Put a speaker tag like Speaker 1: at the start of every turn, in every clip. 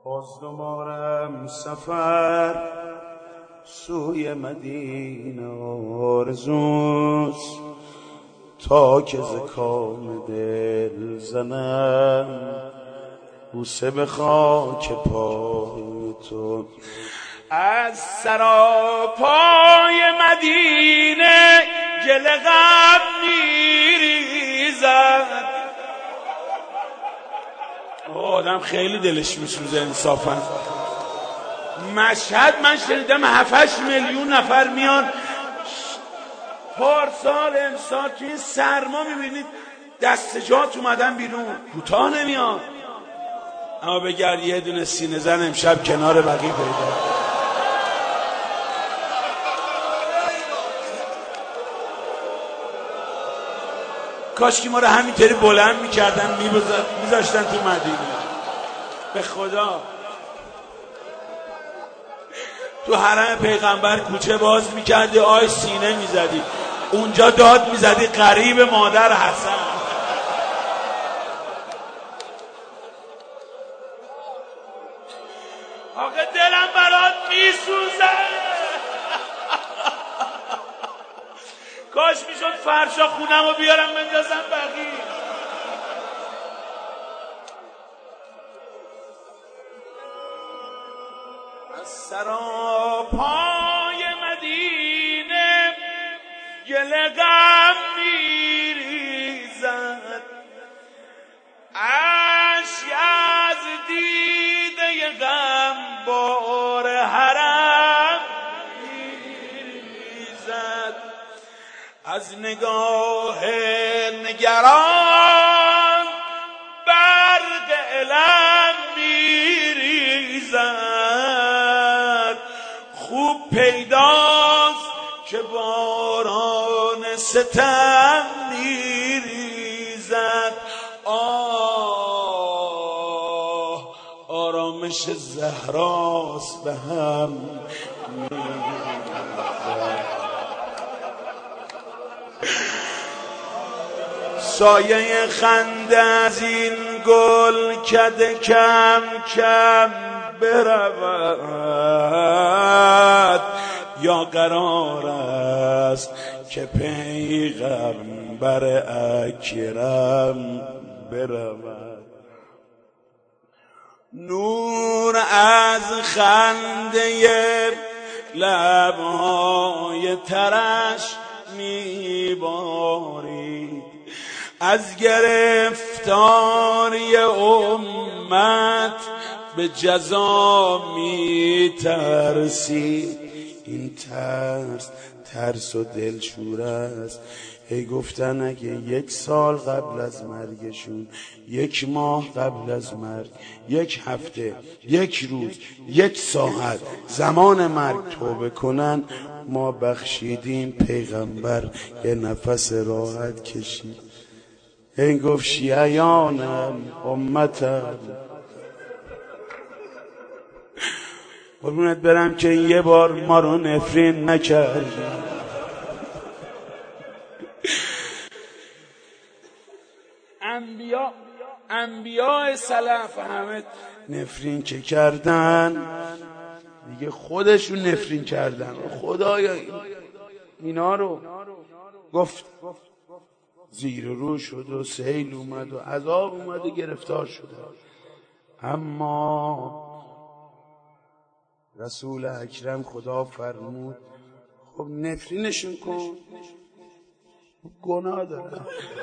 Speaker 1: باز دوبارم سفر سوی مدینه آرزوست، تا که ز کام دل زنم بوسه به خاک پای تو. از سراپای مدینه گل غم میریزد. آدم خیلی دلش میسوزه انصافا. مشهد من شنیدم 7-8 میلیون نفر میان پارسال امسال تو این سرما میبینید دستجات اومدن بیرون، کوتاه نمیاد. اما بگرد یه دونه سینه زن امشب کنار بقیه پیدا. کاشکی ما رو همینطوری بلند میکردن میذاشتن تو مدینه. به خدا تو حرم پیغمبر کوچه باز میکردی آی سینه میزدی، اونجا داد میزدی قریب مادر حسن. آقا دلم برات میسوزه. کاش میشد فرشا خونم رو بیارم بندازم بقیه. از سراپای مدینه گل غم میریزد. اشک از دیده غم بار حرم میریزد. از نگاه نگران برق علم میریزد. خوب پیداست که باران ستم میریزد. آرامش زهراست به هم سایه خنده از این گل کده کم کم برود، یا قرار است که پیغمبر اکرم برود. نور از خنده لبهای ترش میبارید. از گرفتاری امت به جزا میترسید. این ترس و دلشور است. هی گفتن اگه 1 سال قبل از مرگشون، 1 ماه قبل از مرگ، 1 هفته، 1 روز، 1 ساعت زمان مرگ توبه کنن، ما بخشیدیم پیغمبر یه نفس راحت کشید. این گفت شیعیانم امتم قربونت برم که یه بار ما رو نفرین نکردی. انبیاء سلف همه نفرین که کردن دیگه خودشون نفرین کردن. خدایا اینا رو گفت زیر رو شد و سیل اومد و عذاب اومد و گرفتار شد. اما رسول اکرم خدا فرمود خب نفرینشون کن، گناه داره.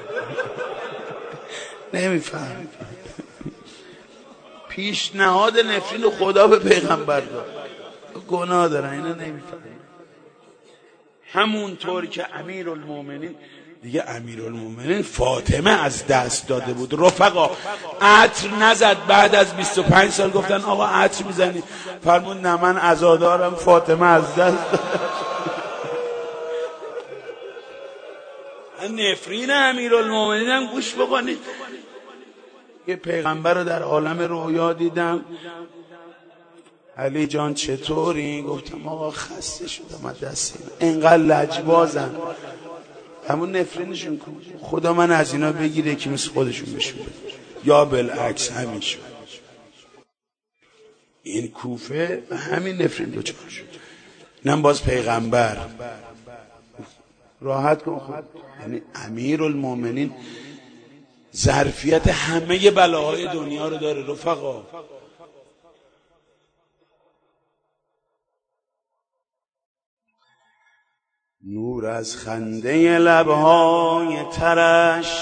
Speaker 1: نمیفهم. پیشنهاد نفرین خدا به پیغمبر داد، گناه داره، اینا نمیفهم. همونطور که امیرالمومنین دیگه امیرالمومنین فاطمه از دست داده بود. رفقا عطر نزد. بعد از 25 سال گفتن آقا عطر میزنی، فرمود نه من عزادارم، فاطمه از دست داده. نفرین امیرالمومنین هم گوش بکنید. یه پیغمبر رو در عالم رویا دیدم. علی جان چطوری؟ گفتم آقا خسته شدم از دست اینا، اینقدر لجبازن. همون نفرینشون کن، خدا من از اینا بگیره که مثل خودشون بشون بده، یا بالعکس همین شد. این کوفه همین نفرین دوچار شد. اینم باز پیغمبر راحت کن خود، یعنی امیرالمومنین ظرفیت همه بلاهای دنیا رو داره. رفقا نور از خنده لبهای ترش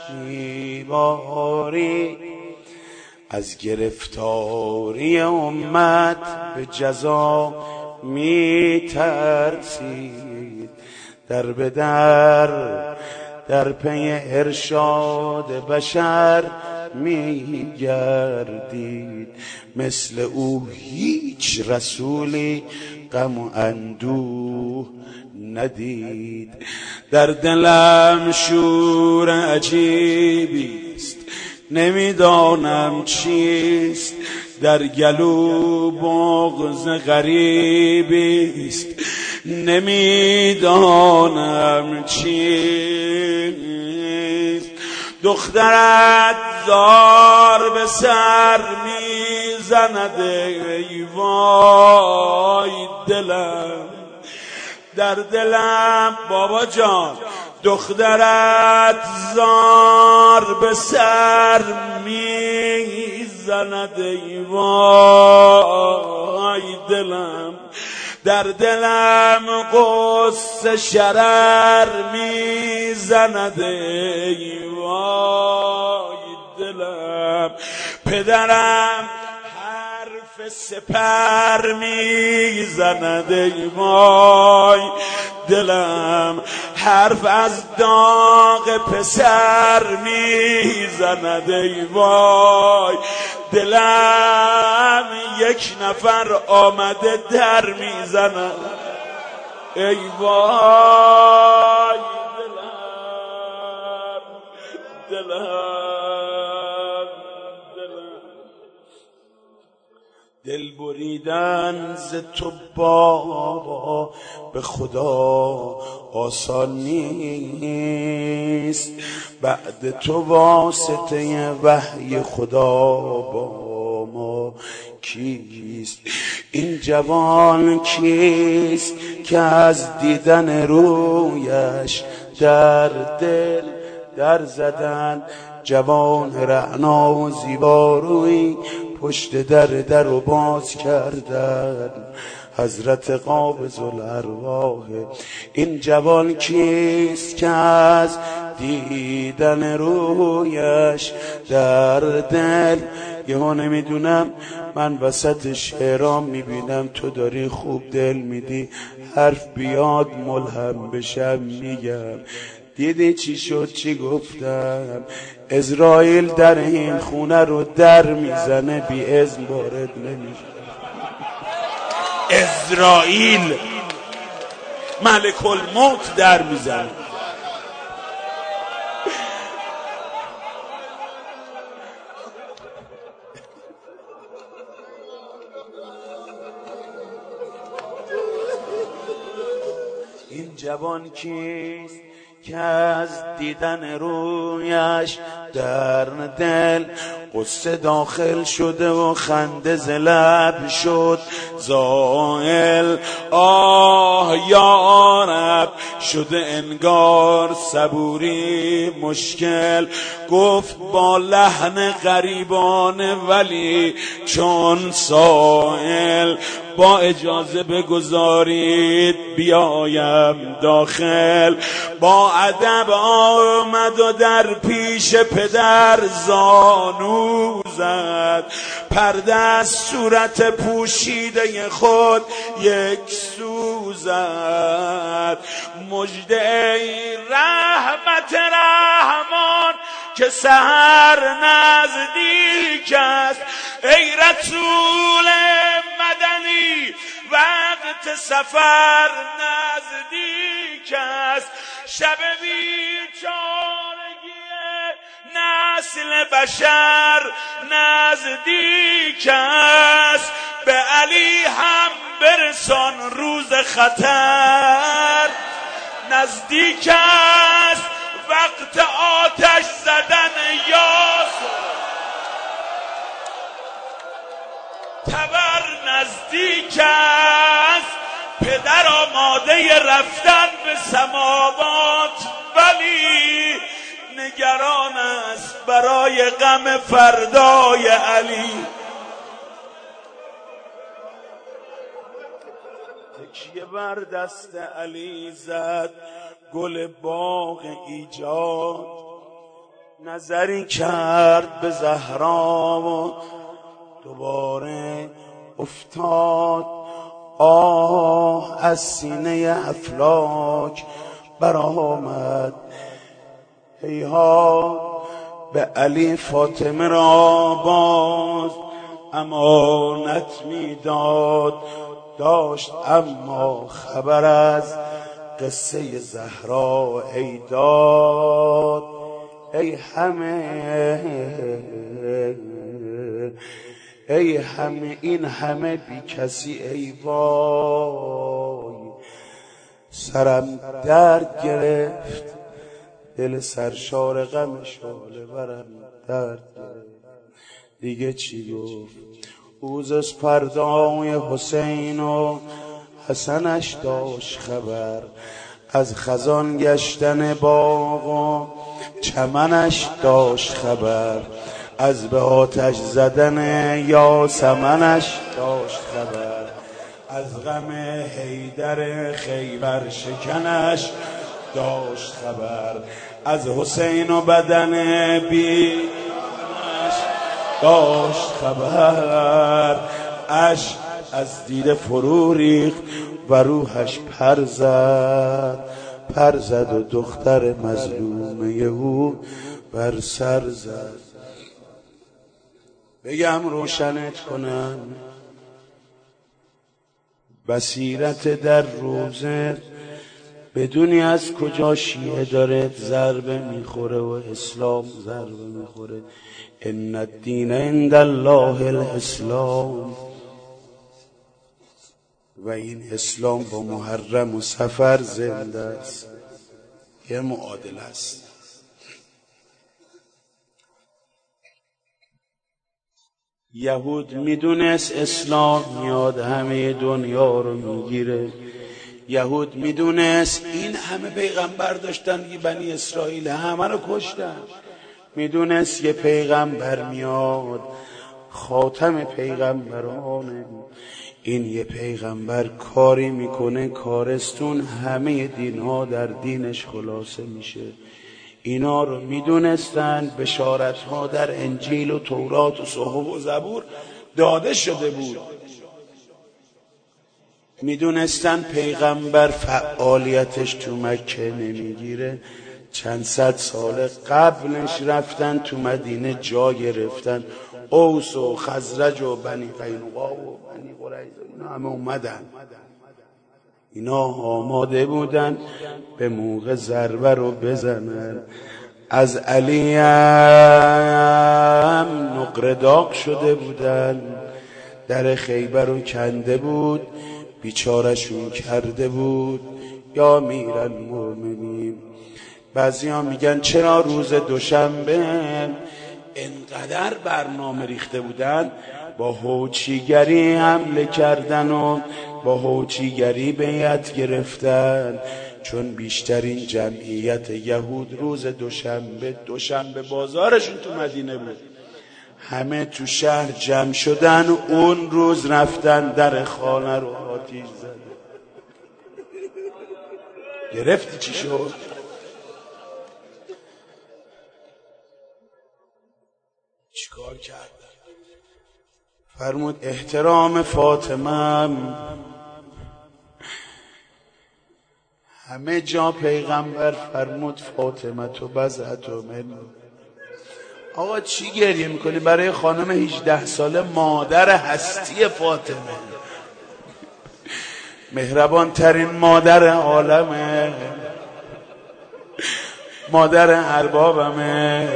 Speaker 1: میباری، از گرفتاری امت به جزا میترسید. در به در پی ارشاد بشر میگردید، مثل او هیچ رسولی غم و اندوه ندید. در دلم شور عجیبیست نمیدانم چیست، در گلو بغض غریبیست نمیدانم چیست. دخترت زار به سر میزند ای وای دلم، در دلم بابا جان دخترت زار به سر میزند ای وای دلم، در دلم قصه شرر میزند ای وای دلم. پدرم حرف سپر میزند ای وای دلم، حرف از داغ پسر میزند ای وای دلم. یک نفر آمده در میزند ای وای دلم. دل بریدن ز تو بابا به خدا آسان نیست، بعد تو واسطه وحی خدا با ما کیست؟ این جوان کیست که از دیدن رویش در دل در زدن؟ جوان رعنا و زیباروی پشت در و باز کردن، حضرت قابض الارواح. این جوان کیست که از دیدن رویش در دل؟ یهو نمیدونم، من وسط شعرام میبینم تو داری خوب دل میدی، حرف بیاد ملهم بشم میگم. دیدی چی شد چی گفتم؟ اسرائیل در این خونه رو در میزنه، بی اذن وارد نمیشه. اسرائیل ملک الموت در میزنه. این جوان کیست که از دیدن رویش در دل قصه داخل شده و خنده ز لب شد زائل؟ آه یا رب شده انگار صبوری مشکل، گفت با لحن غریبانه ولی چون سائل با اجازه بگذارید بیایم داخل. با ادب آمد و در پیش پدر زانو زد، پرده از صورت پوشیده خود یک سو زد. مژده ای رحمت رحمان که سحر نزدیک است، ای رسول مدنی وقت سفر نزدیک است. شب بیچارگی نسل بشر نزدیک است، به علی هم برسان روز خطر نزدیک است. وقت آتش زدن یاسر نزدیک است، پدر آماده رفتن به سماوات، ولی نگران است برای غم فردای علی. تکیه بر دست علی زد گل باغ ایجاد، نظری کرد به زهرا و دوباره افتاد. آه از سینه افلاک برآمد، هیهات به علی فاطمه را باز امانت میداد. داشت اما خبر از قصه زهرا ای داد. ای همه این همه بی کسی ای وای. سرم درد گرفت، دل سرشار غم شعله برم درد گرفت. دیگه چی گفت؟ روز از فردای حسین و حسنش داشت خبر، از خزان گشتن باغ و چمنش داشت خبر، از به آتش زدن یاسمنش داشت خبر، از غم حیدر خیبر شکنش داشت خبر، از حسین و بدن بیش داشت خبر. اش از دیده فرو ریخت و روحش پر زد و دختر مظلومه او بر سر زد. بگم روشنت کنم بصیرت در روزت، بدونی از کجا شیعه داره ضربه میخوره و اسلام ضربه میخوره. ان الدین عند الله الاسلام. و این اسلام با محرم و سفر زنده است، یه معادل است. یهود میدونست اسلام میاد همه دنیا رو میگیره. یهود میدونست این همه پیغمبر داشتن، یه بنی اسرائیل همه رو کشتن. میدونست یه پیغمبر میاد، خاتم پیغمبرانه. این یه پیغمبر کاری میکنه کارستون همه دینها در دینش خلاصه میشه. اینا رو میدونستن، بشارتها در انجیل و تورات و صحف و زبور داده شده بود. میدونستن پیغمبر فعالیتش تو مکه نمیگیره، چند صد سال قبلش رفتن تو مدینه جا گرفتن. اوس و خزرج و بنی قینقاع و بنی قریظه اینا همه اومدن. اینا آماده بودن به موقع ضربه رو بزنن. از علی هم نقره داغ شده بودن، در خیبر رو کنده بود، بیچارشون کرده بود. یا امیرالمومنین، بعضی ها میگن چرا روز دوشنبه انقدر برنامه ریخته بودن، با هوچیگری حمله کردن و با هوچیگری بیعت گرفتن، چون بیشترین جمعیت یهود روز دوشنبه بازارشون تو مدینه بود. همه تو شهر جمع شدن و اون روز رفتن در خانه رو آتیش زدن. گرفتی چی شد؟ چیکار کردن؟ فرمود احترام فاطمه. همه جا پیغمبر فرمود فاطمه تو بضعة من. آقا چی گریه میکنی؟ برای خانم 18 ساله مادر هستی فاطمه، مهربان ترین مادر عالمه، مادر اربابمه،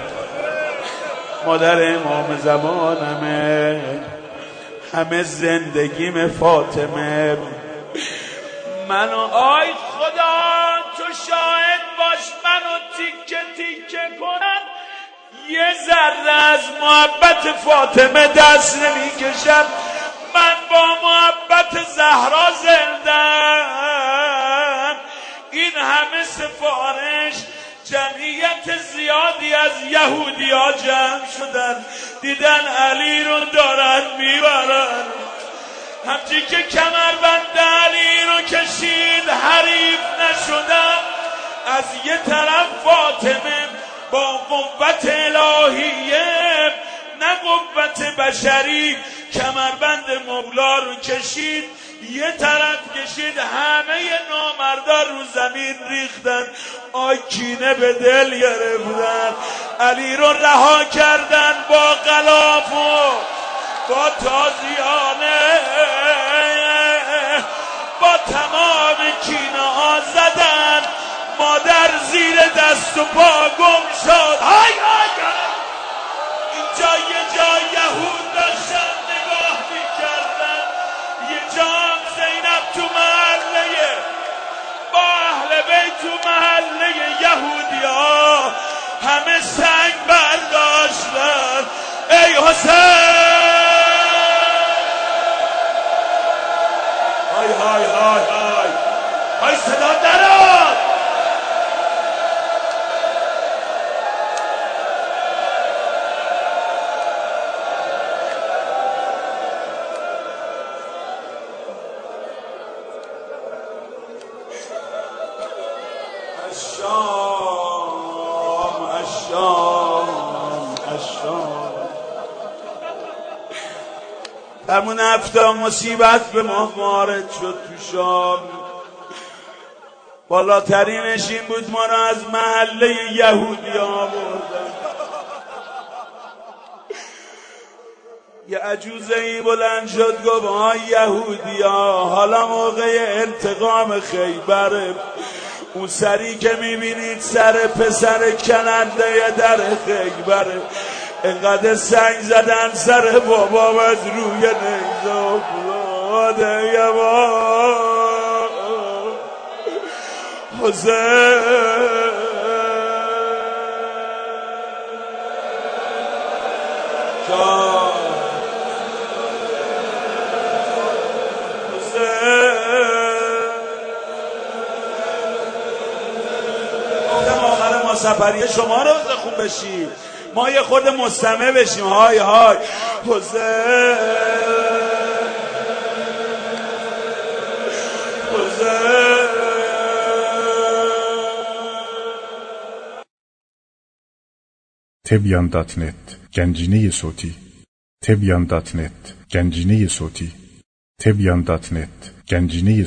Speaker 1: مادر امام زمانمه، همه زندگیم فاطمه. منو آی خدا تو شاهد باش، منو تیکه تیکه کنن، یه ذره از محبت فاطمه دست نمیکشم. من زهرا زندن. این همه سفارش، جمعیت زیادی از یهودی ها جمع شدن، دیدن علی رو دارن میبرن. همچی که کمربند علی رو کشید حریف نشدن. از یه طرف فاطمه با قوت الهیه نه قوت بشری کمربند مولا رو کشید، یه طرف کشید، همه نامردار رو زمین ریختن، آکینه به دل گرفتن. علی رو رها کردن با غلاف و با تازیانه، با تمام کینه ها زدن. مادر زیر دست و پا گم شد. های های اینجا یه جا یهود داشتن نگاه میکردن، یه جا زینب تو محله با اهل بیت تو محله یهودی ها همه سنگ برداشتن. ای حسین، های های های های های صدا دراد. همون هفته مصیبت به ما وارد شد تو شام. بالاترینش این بود ما را از محله یهودی آوردن. یه عجوزه‌ای بلند شد گفت های یهودی ها، حالا موقع انتقام خیبره. اون سری که میبینید سر پسر کننده در خیبره. اینقدر سنگ زدن سر بابام از روی نیزه افتاده. یه با حسین آخر ما سفری شما رو خوب بشیم، ما یه خود مستمع بشیم. های های حسین حسین.
Speaker 2: tebyan.net گنجینه صوتی. tebyan.net گنجینه صوتی. tebyan.net گنجینه